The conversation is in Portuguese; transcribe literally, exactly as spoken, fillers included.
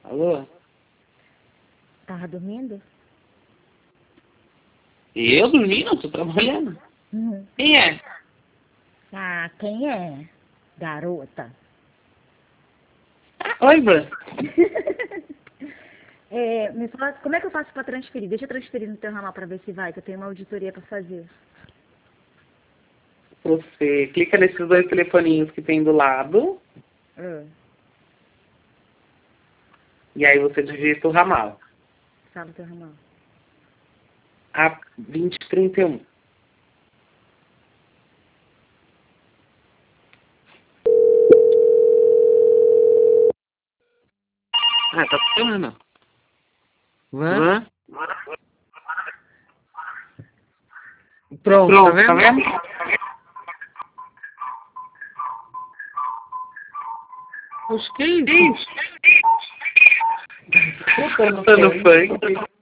Alô? Tava dormindo? Eu dormindo? Tô trabalhando. Uhum. Quem é? Ah, quem é? Garota. Ah, oi, Bran. É, me fala, como é que eu faço pra transferir? Deixa eu transferir no teu ramal pra ver se vai, que eu tenho uma auditoria pra fazer. Você clica nesses dois telefoninhos que tem do lado Uh, e aí você digita o ramal. fala o teu ramal. A vinte e trinta e um. Ah, tá funcionando. Hã? Hã? Pronto, tá Pronto, tá vendo? vendo? Os que é isso? Tô no funk.